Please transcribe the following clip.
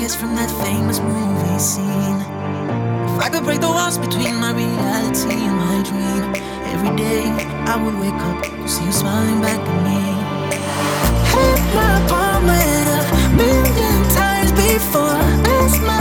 eyes from that famous movie scene. If I could break the walls between my reality and my dream, every day I would wake up to see you smiling back at me. Hit my palm with a million times before. That's my